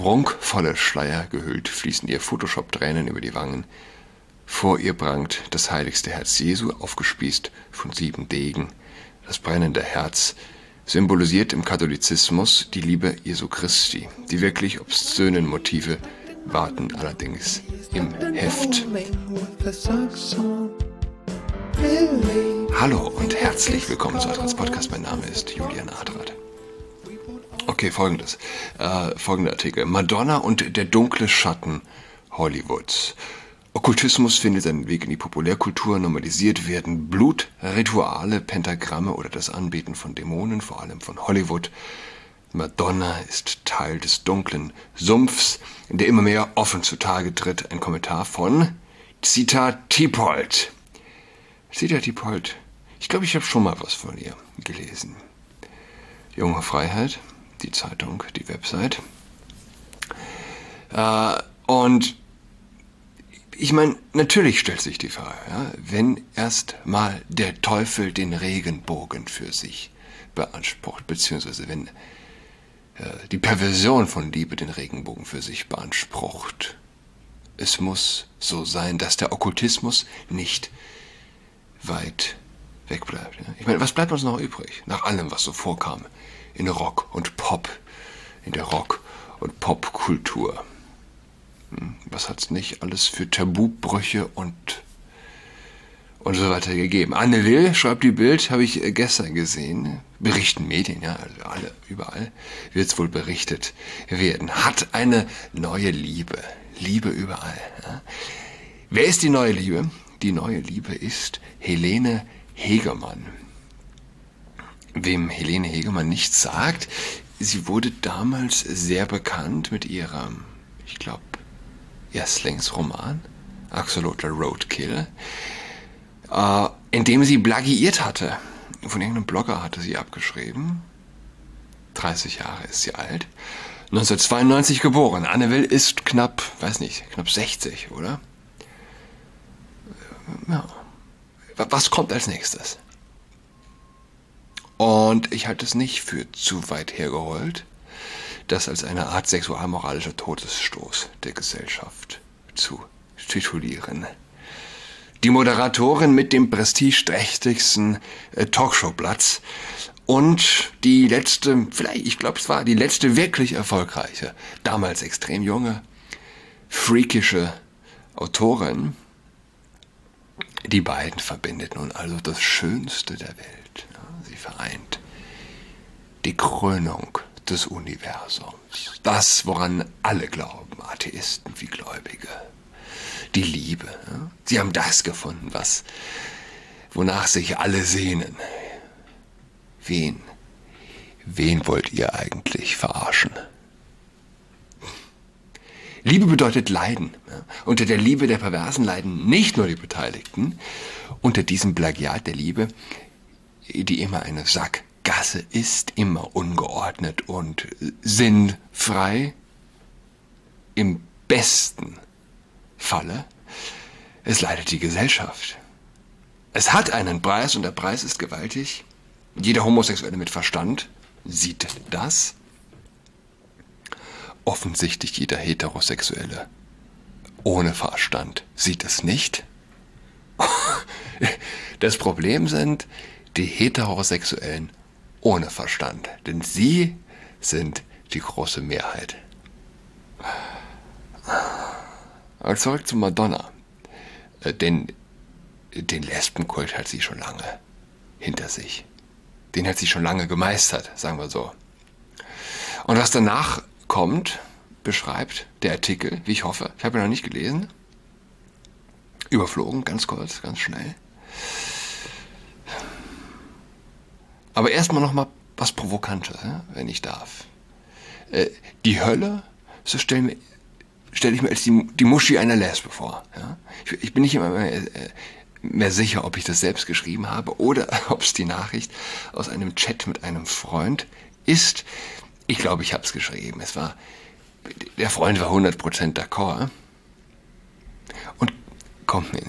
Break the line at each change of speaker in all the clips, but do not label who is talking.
prunkvolle Schleier gehüllt, fließen ihr Photoshop-Tränen über die Wangen. Vor ihr prangt das heiligste Herz Jesu, aufgespießt von 7 Degen. Das brennende Herz symbolisiert im Katholizismus die Liebe Jesu Christi. Die wirklich obszönen Motive warten allerdings im Heft. Hallo und herzlich willkommen zu Adrats Podcast. Mein Name ist Julian Adrat. Okay, folgender Artikel. Madonna und der dunkle Schatten Hollywoods. Okkultismus findet seinen Weg in die Populärkultur, normalisiert werden Blutrituale, Pentagramme oder das Anbeten von Dämonen, vor allem von Hollywood. Madonna ist Teil des dunklen Sumpfs, in der immer mehr offen zutage tritt. Ein Kommentar von Zita Diepold. Zita Diepold, ich glaube, ich habe schon mal was von ihr gelesen. Junge Freiheit, die Zeitung, die Website. Und ich meine, natürlich stellt sich die Frage, ja, wenn erst mal der Teufel den Regenbogen für sich beansprucht, beziehungsweise wenn die Perversion von Liebe den Regenbogen für sich beansprucht. Es muss so sein, dass der Okkultismus nicht weit weg bleibt. Ja. Ich meine, was bleibt uns noch übrig, nach allem, was so vorkam in Rock und Pop, in der Rock- und Popkultur? Was hat es nicht alles für Tabubrüche und so weiter gegeben? Anne Will, schreibt die Bild, habe ich gestern gesehen, berichten Medien, ja, also überall wird es wohl berichtet werden, hat eine neue Liebe, Liebe überall. Ja. Wer ist die neue Liebe? Die neue Liebe ist Helene Hegemann. Wem Helene Hegemann nichts sagt, sie wurde damals sehr bekannt mit ihrem, ich glaube, Erstlingsroman, Axolotl Roadkill, in dem sie plagiiert hatte. Von irgendeinem Blogger hatte sie abgeschrieben. 30 Jahre ist sie alt. 1992 geboren. Anne Will ist knapp 60, oder? Ja. Was kommt als nächstes? Und ich halte es nicht für zu weit hergeholt, das als eine Art sexualmoralischer Todesstoß der Gesellschaft zu titulieren. Die Moderatorin mit dem prestigeträchtigsten Talkshow-Platz und die letzte, ich glaube es war die letzte wirklich erfolgreiche, damals extrem junge, freakische Autorin. Die beiden verbindet nun also das Schönste der Welt. Sie vereint die Krönung des Universums. Das, woran alle glauben, Atheisten wie Gläubige. Die Liebe. Ja? Sie haben das gefunden, wonach sich alle sehnen. Wen wollt ihr eigentlich verarschen? Liebe bedeutet Leiden. Ja? Unter der Liebe der Perversen leiden nicht nur die Beteiligten. Unter diesem Plagiat der Liebe, die immer eine Sackgasse ist, immer ungeordnet und sinnfrei, im besten Falle, es leidet die Gesellschaft. Es hat einen Preis und der Preis ist gewaltig. Jeder Homosexuelle mit Verstand sieht das. Offensichtlich jeder Heterosexuelle ohne Verstand sieht es nicht. Das Problem sind die Heterosexuellen ohne Verstand, denn sie sind die große Mehrheit. Aber zurück zu Madonna. Den Lesbenkult hat sie schon lange hinter sich. Den hat sie schon lange gemeistert, sagen wir so. Und was danach kommt, beschreibt der Artikel, wie ich hoffe, ich habe ihn noch nicht gelesen, überflogen, ganz kurz, ganz schnell. Aber erstmal noch mal was Provokantes, wenn ich darf. Die Hölle, so stelle ich mir als die Muschi einer Lesbe vor. Ja? Ich bin nicht immer mehr sicher, ob ich das selbst geschrieben habe oder ob es die Nachricht aus einem Chat mit einem Freund ist. Ich glaube, ich habe es geschrieben. Der Freund war 100% d'accord. Und kommt mir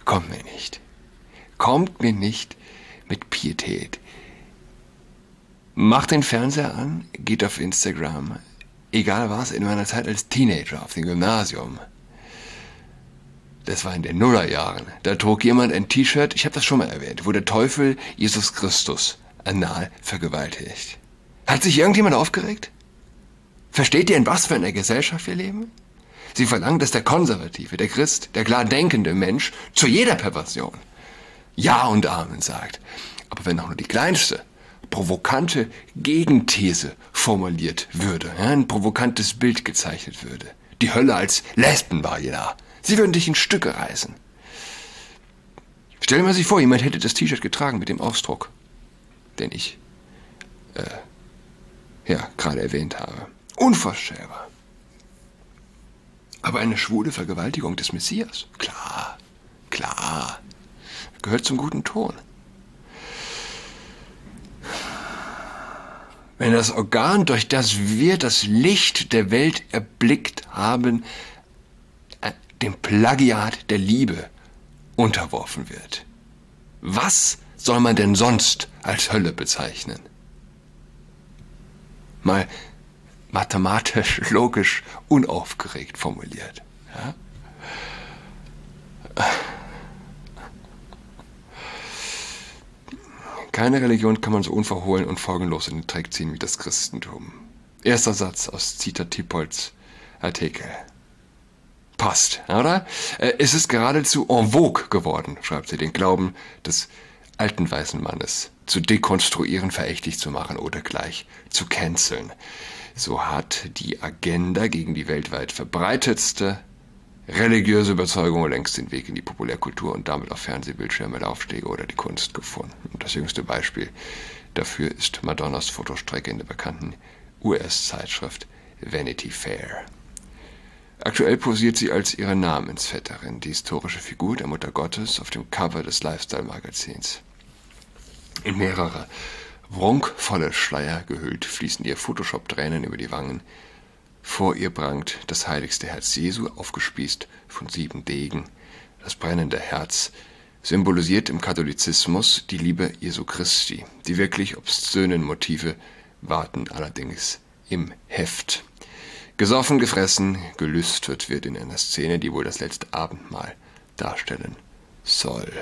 nicht mit Pietät. Macht den Fernseher an, geht auf Instagram, egal was, in meiner Zeit als Teenager auf dem Gymnasium. Das war in den Nullerjahren. Da trug jemand ein T-Shirt, ich habe das schon mal erwähnt, wo der Teufel Jesus Christus anal vergewaltigt. Hat sich irgendjemand aufgeregt? Versteht ihr, in was für einer Gesellschaft wir leben? Sie verlangen, dass der Konservative, der Christ, der klar denkende Mensch zu jeder Perversion Ja und Amen sagt. Aber wenn auch nur die kleinste, provokante Gegenthese formuliert würde, ein provokantes Bild gezeichnet würde, die Hölle als Lesben war da, sie würden dich in Stücke reißen. Stellen wir sich vor, jemand hätte das T-Shirt getragen mit dem Ausdruck, den ich gerade erwähnt habe. Unvorstellbar. Aber eine schwule Vergewaltigung des Messias? Klar, klar. Gehört zum guten Ton. Wenn das Organ, durch das wir das Licht der Welt erblickt haben, dem Plagiat der Liebe unterworfen wird, was soll man denn sonst als Hölle bezeichnen? Mal mathematisch, logisch, unaufgeregt formuliert. Ja? Keine Religion kann man so unverhohlen und folgenlos in den Dreck ziehen wie das Christentum. Erster Satz aus Zita Tiepolds Artikel. Passt, oder? Es ist geradezu en vogue geworden, schreibt sie, den Glauben des alten weißen Mannes zu dekonstruieren, verächtlich zu machen oder gleich zu canceln. So hat die Agenda gegen die weltweit verbreitetste religiöse Überzeugung längst den Weg in die Populärkultur und damit auf Fernsehbildschirme, Laufstege oder die Kunst gefunden. Und das jüngste Beispiel dafür ist Madonnas Fotostrecke in der bekannten US-Zeitschrift Vanity Fair. Aktuell posiert sie als ihre Namensvetterin, die historische Figur der Mutter Gottes, auf dem Cover des Lifestyle-Magazins. In mehrere prunkvolle Schleier gehüllt fließen ihr Photoshop-Tränen über die Wangen. Vor ihr prangt das heiligste Herz Jesu, aufgespießt von 7 Degen. Das brennende Herz symbolisiert im Katholizismus die Liebe Jesu Christi. Die wirklich obszönen Motive warten allerdings im Heft. Gesoffen, gefressen, gelüstet wird in einer Szene, die wohl das letzte Abendmahl darstellen soll.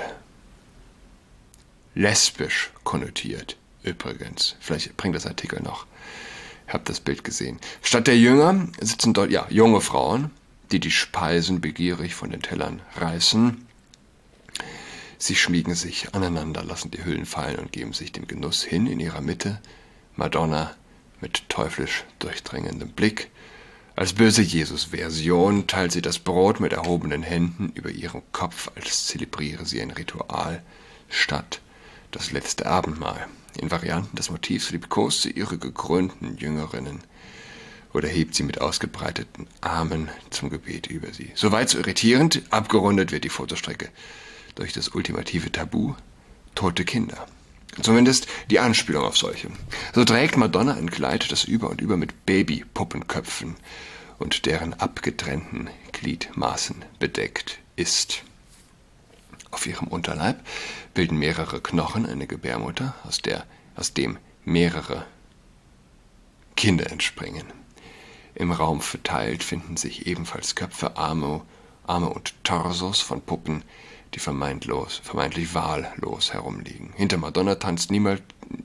Lesbisch konnotiert übrigens. Vielleicht bringt das Artikel noch. Ich habe das Bild gesehen. Statt der Jünger sitzen dort junge Frauen, die die Speisen begierig von den Tellern reißen. Sie schmiegen sich aneinander, lassen die Hüllen fallen und geben sich dem Genuss hin. In ihrer Mitte Madonna mit teuflisch durchdringendem Blick. Als böse Jesus-Version teilt sie das Brot mit erhobenen Händen über ihrem Kopf, als zelebriere sie ein Ritual statt das letzte Abendmahl. In Varianten des Motivs liebkost sie ihre gekrönten Jüngerinnen oder hebt sie mit ausgebreiteten Armen zum Gebet über sie. Soweit so irritierend, abgerundet wird die Fotostrecke durch das ultimative Tabu, tote Kinder. Zumindest die Anspielung auf solche. So trägt Madonna ein Kleid, das über und über mit Babypuppenköpfen und deren abgetrennten Gliedmaßen bedeckt ist. Auf ihrem Unterleib bilden mehrere Knochen eine Gebärmutter, aus dem mehrere Kinder entspringen. Im Raum verteilt finden sich ebenfalls Köpfe, Arme und Torsos von Puppen, die vermeintlich wahllos herumliegen. Hinter Madonna tanzt niemand,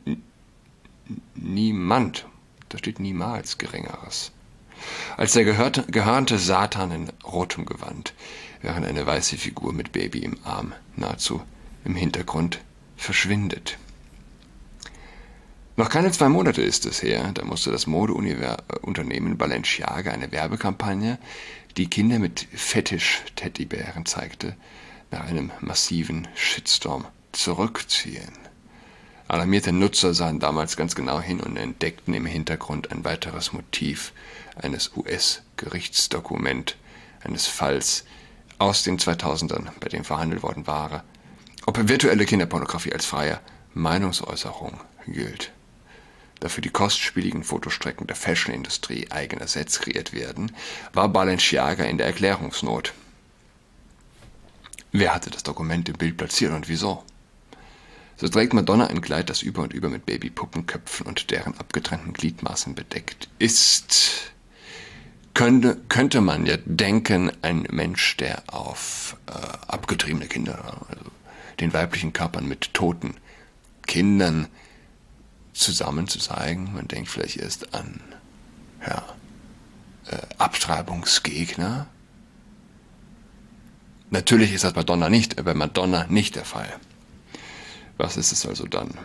da steht niemals Geringeres, als der geharnte Satan in rotem Gewand, während eine weiße Figur mit Baby im Arm nahezu im Hintergrund verschwindet. Noch keine 2 Monate ist es her, da musste das Modeunternehmen Balenciaga eine Werbekampagne, die Kinder mit Fetisch-Teddybären zeigte, nach einem massiven Shitstorm zurückziehen. Alarmierte Nutzer sahen damals ganz genau hin und entdeckten im Hintergrund ein weiteres Motiv eines US-Gerichtsdokument, eines Falls aus den 2000ern, bei dem verhandelt worden war, ob virtuelle Kinderpornografie als freie Meinungsäußerung gilt. Da für die kostspieligen Fotostrecken der Fashion-Industrie eigene Sets kreiert werden, war Balenciaga in der Erklärungsnot. Wer hatte das Dokument im Bild platziert und wieso? So trägt Madonna ein Kleid, das über und über mit Babypuppenköpfen und deren abgetrennten Gliedmaßen bedeckt ist. könnte man ja denken, ein Mensch, der auf abgetriebene Kinder, also den weiblichen Körpern mit toten Kindern zusammen zu zeigen, man denkt vielleicht erst an Abtreibungsgegner. Natürlich ist das bei Madonna nicht der Fall. Was ist es also dann?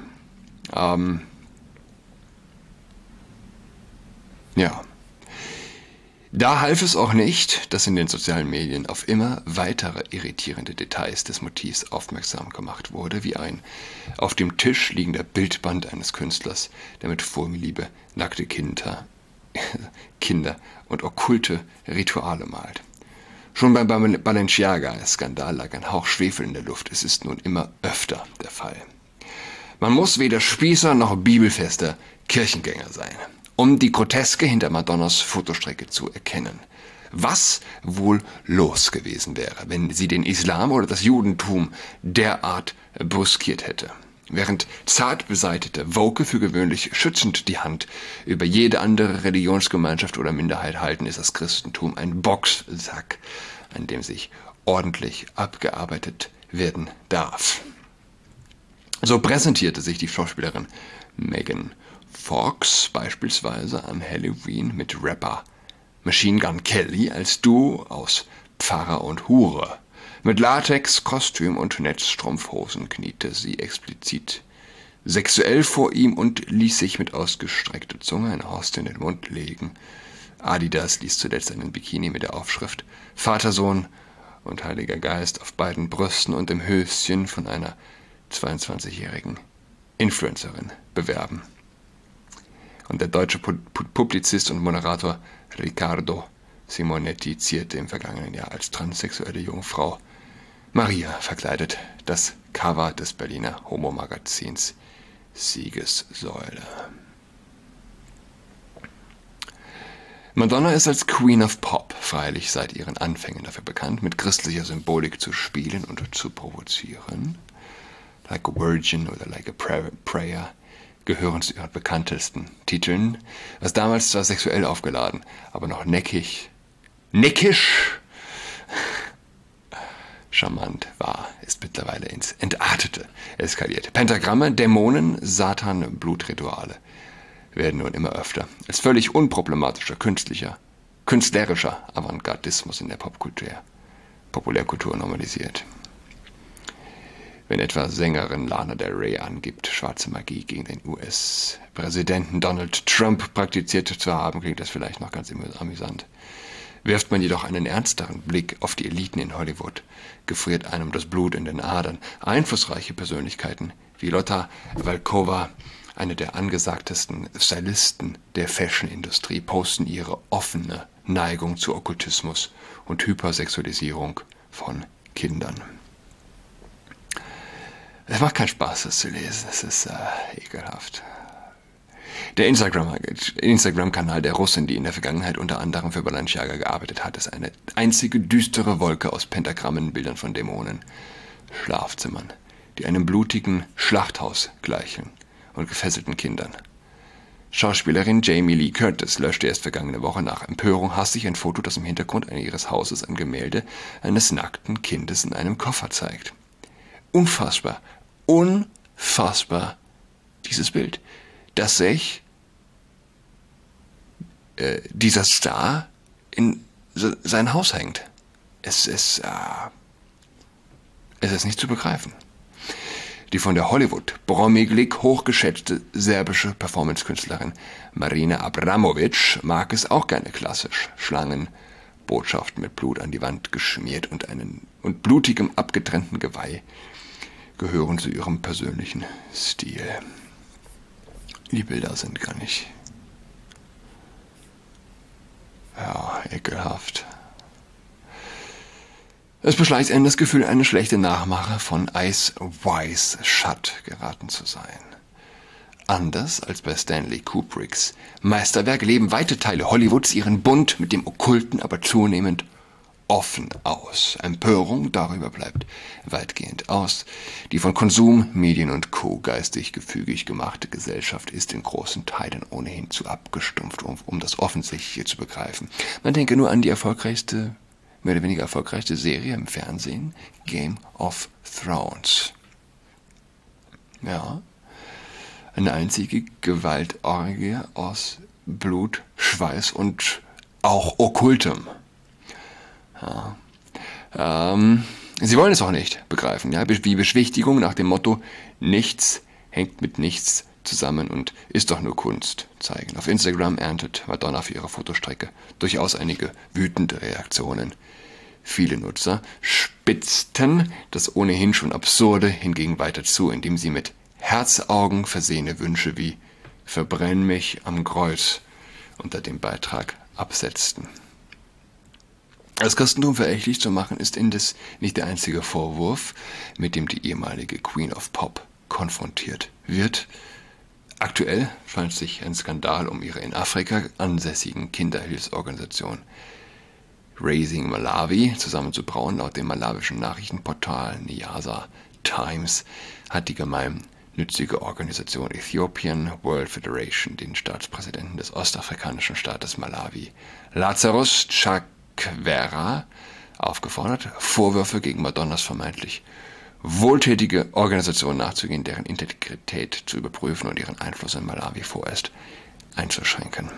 Ja. Da half es auch nicht, dass in den sozialen Medien auf immer weitere irritierende Details des Motivs aufmerksam gemacht wurde, wie ein auf dem Tisch liegender Bildband eines Künstlers, der mit Vorliebe nackte Kinder und okkulte Rituale malt. Schon beim Balenciaga-Skandal lag ein Hauch Schwefel in der Luft. Es ist nun immer öfter der Fall. Man muss weder Spießer noch bibelfester Kirchengänger sein, um die Groteske hinter Madonnas Fotostrecke zu erkennen. Was wohl los gewesen wäre, wenn sie den Islam oder das Judentum derart bruskiert hätte. Während zart beseitete Woke für gewöhnlich schützend die Hand über jede andere Religionsgemeinschaft oder Minderheit halten, ist das Christentum ein Boxsack, an dem sich ordentlich abgearbeitet werden darf. So präsentierte sich die Schauspielerin Megan Fox beispielsweise an Halloween mit Rapper Machine Gun Kelly als Duo aus Pfarrer und Hure. Mit Latex, Kostüm und Netzstrumpfhosen kniete sie explizit sexuell vor ihm und ließ sich mit ausgestreckter Zunge eine Hostie in den Mund legen. Adidas ließ zuletzt einen Bikini mit der Aufschrift Vatersohn und Heiliger Geist auf beiden Brüsten und im Höschen von einer 22-jährigen Influencerin bewerben. Und der deutsche Publizist und Moderator Riccardo Simonetti zierte im vergangenen Jahr als transsexuelle Jungfrau Maria verkleidet das Cover des Berliner Homo-Magazins Siegessäule. Madonna ist als Queen of Pop freilich seit ihren Anfängen dafür bekannt, mit christlicher Symbolik zu spielen und zu provozieren. Like a Virgin oder Like a Prayer gehören zu ihren bekanntesten Titeln, was damals zwar sexuell aufgeladen, aber noch neckisch, charmant war, ist mittlerweile ins Entartete eskaliert. Pentagramme, Dämonen, Satan, Blutrituale werden nun immer öfter als völlig unproblematischer künstlerischer Avantgardismus in der Populärkultur normalisiert. Wenn etwa Sängerin Lana Del Rey angibt, schwarze Magie gegen den US-Präsidenten Donald Trump praktiziert zu haben, klingt das vielleicht noch ganz amüsant. Wirft man jedoch einen ernsteren Blick auf die Eliten in Hollywood, gefriert einem das Blut in den Adern. Einflussreiche Persönlichkeiten wie Lotta Volkova, eine der angesagtesten Stylisten der Fashion-Industrie, posten ihre offene Neigung zu Okkultismus und Hypersexualisierung von Kindern. Es macht keinen Spaß, das zu lesen. Es ist ekelhaft. Der Instagram-Kanal der Russin, die in der Vergangenheit unter anderem für Balenciaga gearbeitet hat, ist eine einzige düstere Wolke aus Pentagrammen, Bildern von Dämonen, Schlafzimmern, die einem blutigen Schlachthaus gleichen und gefesselten Kindern. Schauspielerin Jamie Lee Curtis löschte erst vergangene Woche nach Empörung hastig ein Foto, das im Hintergrund ihres Hauses ein Gemälde eines nackten Kindes in einem Koffer zeigt. Unfassbar, dieses Bild, dass sich dieser Star in sein Haus hängt. Es ist nicht zu begreifen. Die von der Hollywood-Bromiglik hochgeschätzte serbische Performance-Künstlerin Marina Abramovic mag es auch gerne klassisch. Schlangen, Botschaften mit Blut an die Wand geschmiert und blutigem abgetrennten Geweih gehören zu ihrem persönlichen Stil. Die Bilder sind gar nicht ekelhaft. Es beschleicht einen das Gefühl, eine schlechte Nachmache von Ice Wise Shut geraten zu sein. Anders als bei Stanley Kubricks Meisterwerk leben weite Teile Hollywoods ihren Bund mit dem Okkulten aber zunehmend offen aus. Empörung darüber bleibt weitgehend aus. Die von Konsum, Medien und Co. geistig gefügig gemachte Gesellschaft ist in großen Teilen ohnehin zu abgestumpft, um das Offensichtliche zu begreifen. Man denke nur an die mehr oder weniger erfolgreichste Serie im Fernsehen, Game of Thrones. Ja, eine einzige Gewaltorgie aus Blut, Schweiß und auch Okkultem. Ja. Sie wollen es auch nicht begreifen, ja, wie Beschwichtigung nach dem Motto, nichts hängt mit nichts zusammen und ist doch nur Kunst zeigen. Auf Instagram erntet Madonna für ihre Fotostrecke durchaus einige wütende Reaktionen. Viele Nutzer spitzten das ohnehin schon Absurde hingegen weiter zu, indem sie mit Herzaugen versehene Wünsche wie »Verbrenn mich am Kreuz« unter dem Beitrag absetzten. Das Christentum verächtlich zu machen, ist indes nicht der einzige Vorwurf, mit dem die ehemalige Queen of Pop konfrontiert wird. Aktuell scheint sich ein Skandal um ihre in Afrika ansässigen Kinderhilfsorganisation Raising Malawi zusammenzubrauen. Laut dem malawischen Nachrichtenportal Nyasa Times hat die gemeinnützige Organisation Ethiopian World Federation den Staatspräsidenten des ostafrikanischen Staates Malawi, Lazarus Chakwera, aufgefordert, Vorwürfe gegen Madonnas vermeintlich wohltätige Organisation nachzugehen, deren Integrität zu überprüfen und ihren Einfluss in Malawi vorerst einzuschränken.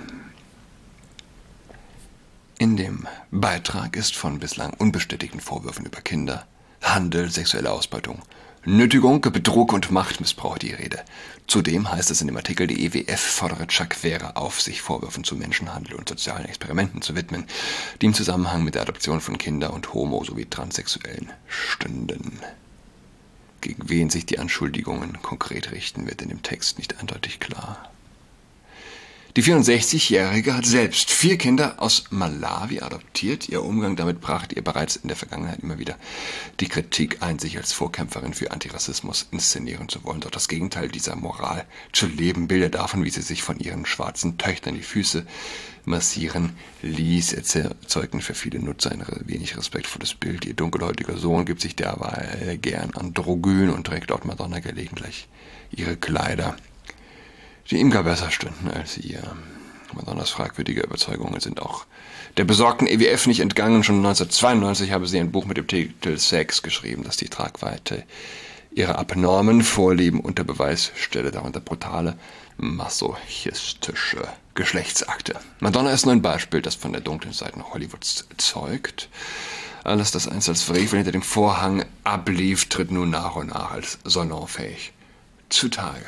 In dem Beitrag ist von bislang unbestätigten Vorwürfen über Kinderhandel, sexuelle Ausbeutung, Nötigung, Betrug und Machtmissbrauch die Rede. Zudem heißt es in dem Artikel, die EWF fordere Chakwera auf, sich Vorwürfen zu Menschenhandel und sozialen Experimenten zu widmen, die im Zusammenhang mit der Adoption von Kinder- und Homo- sowie Transsexuellen stünden. Gegen wen sich die Anschuldigungen konkret richten, wird in dem Text nicht eindeutig klar. Die 64-Jährige hat selbst 4 Kinder aus Malawi adoptiert. Ihr Umgang damit brachte ihr bereits in der Vergangenheit immer wieder die Kritik ein, sich als Vorkämpferin für Antirassismus inszenieren zu wollen. Doch das Gegenteil dieser Moral zu leben, Bilder davon, wie sie sich von ihren schwarzen Töchtern die Füße massieren ließ, erzeugten für viele Nutzer ein wenig respektvolles Bild. Ihr dunkelhäutiger Sohn gibt sich derweil gern androgyn und trägt laut Madonna gelegentlich ihre Kleider, die ihm gar besser stünden als ihr. Madonnas fragwürdige Überzeugungen sind auch der besorgten EWF nicht entgangen. Schon 1992 habe sie ein Buch mit dem Titel Sex geschrieben, das die Tragweite ihrer abnormen Vorlieben unter Beweis stelle, darunter brutale, masochistische Geschlechtsakte. Madonna ist nur ein Beispiel, das von der dunklen Seite Hollywoods zeugt. Alles, das einst als Frevel hinter dem Vorhang ablief, tritt nun nach und nach als salonfähig zutage.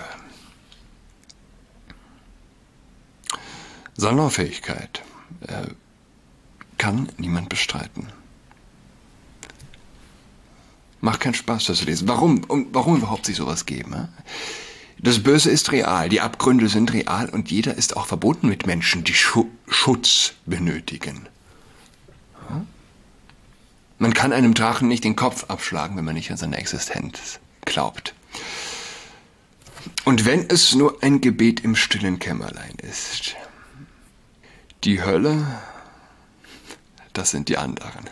Salonfähigkeit kann niemand bestreiten. Macht keinen Spaß, das zu lesen. Warum überhaupt sich sowas geben? Das Böse ist real, die Abgründe sind real und jeder ist auch verbunden mit Menschen, die Schutz benötigen. Man kann einem Drachen nicht den Kopf abschlagen, wenn man nicht an seine Existenz glaubt. Und wenn es nur ein Gebet im stillen Kämmerlein ist. Die Hölle, das sind die anderen.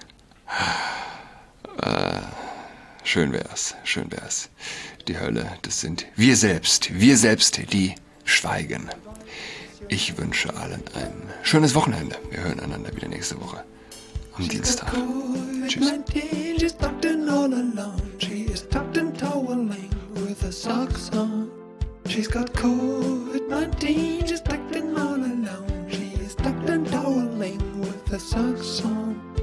Schön wär's. Die Hölle, das sind wir selbst, die schweigen. Ich wünsche allen ein schönes Wochenende. Wir hören einander wieder nächste Woche am Dienstag. Tschüss. She's got COVID-19, she's tucked in all alone. She's tucked and toweling with the socks on.